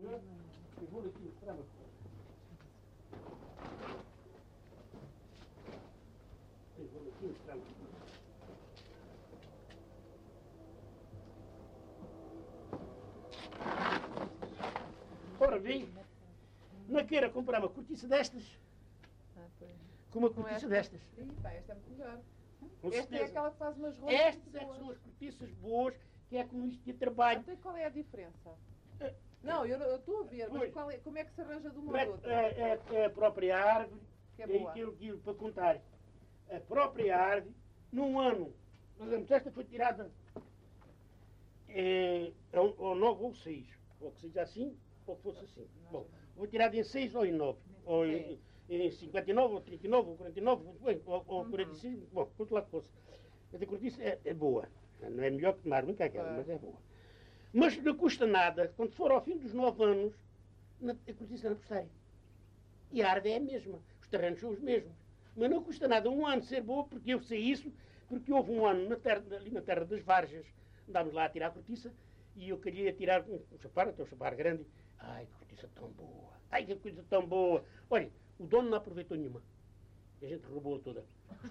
Eu vou aqui mostrar uma coisa. Eu vou aqui mostrar uma coisa. Ora bem, não queira comprar uma cortiça destas com uma cortiça destas. Ih, pá, esta é muito melhor. Com Esta é certeza. aquela que faz umas roupas. Estas é que são as cortiças boas, que é como isto de trabalho. Até qual é a diferença? Não, eu estou a ver, mas como é que se arranja de uma ou de outra? É a própria árvore, Que é é boa. aquilo para contar. A própria árvore, num ano, por exemplo, esta foi tirada ou 9 ou 6, ou que seja assim, ou que fosse assim. Bom, foi tirada em 6 ou em 9, ou em 59, ou 39, ou 49, ou 45, bom, quanto lá que fosse. Esta cortiça é boa, não é melhor que uma árvore que aquela, mas é boa. Mas não custa nada, quando for ao fim dos 9 anos, a cortiça não postai. E a árvore é a mesma, os terrenos são os mesmos. Mas não custa nada um ano ser boa, porque eu sei isso, porque houve um ano ali na terra das Varjas, andámos lá a tirar a cortiça, e eu queria tirar um chapar, até um chapar grande. Ai, que cortiça tão boa! Ai, que coisa tão boa! Olha, o dono não aproveitou nenhuma. E a gente roubou toda.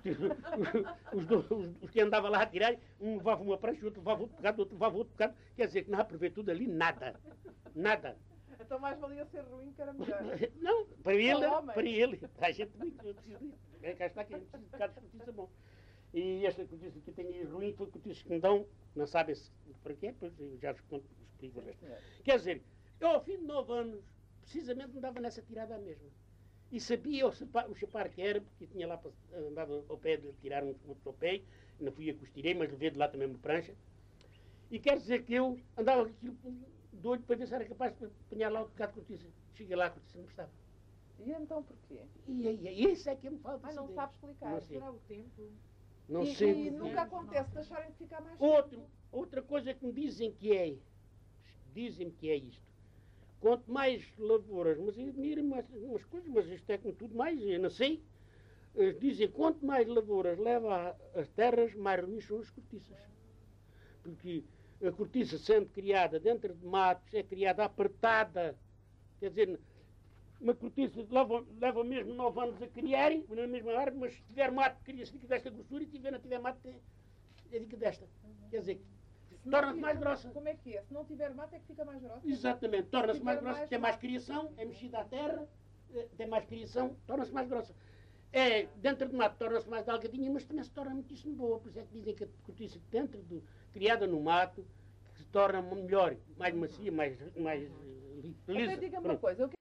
Os que andavam lá a tirar, um levava uma prancha, outro levava outro bocado, outro levava outro bocado. Quer dizer que não aproveitou dali nada. Nada. Então mais valia ser ruim que era melhor. Não, para ele. A gente não precisa disso. Cá está que a gente precisa de bocado de cortiça bom. E esta cortiça que tem ruim foi cortiça que me dão, não sabem para quê, pois eu já vos conto, explico o resto. Quer dizer, eu ao fim de 9 anos, precisamente me dava nessa tirada mesma. E sabia o chapar que era, porque tinha lá andado ao pé de tirar um outro ao pé, não fui a costirei, mas levei de lá também uma prancha. E quer dizer que eu andava aquilo doido para ver se era capaz de apanhar lá o bocado de cortiça. Cheguei lá, a cortiça não estava. E então porquê? E isso é que me falta. Não saber. sabe explicar. Não sei. Será o tempo? Não E sei. nunca acontece deixarem de ficar mais tempo. Outra coisa que me dizem que é isto. Quanto mais lavouras, mas eu admiro umas coisas, mas isto é com tudo mais, eu não sei. Dizem quanto mais lavouras leva as terras, mais ruins são as cortiças. Porque a cortiça, sendo criada dentro de matos, é criada apertada. Quer dizer, uma cortiça leva mesmo 9 anos a criarem, na mesma árvore, mas se tiver mato, cria-se desta grossura, e não tiver mato, é desta. Quer dizer, torna-se mais grossa. Como é que é? Se não tiver mato é que fica mais grossa? Exatamente, torna-se mais grossa, tem mais criação, é mexida à terra, tem mais criação, torna-se mais grossa. Dentro de mato torna-se mais delgadinha, mas também se torna muitíssimo boa. Por isso é que dizem que a cortiça criada no mato, que se torna melhor, mais macia, mais lisa. Então diga-me uma coisa,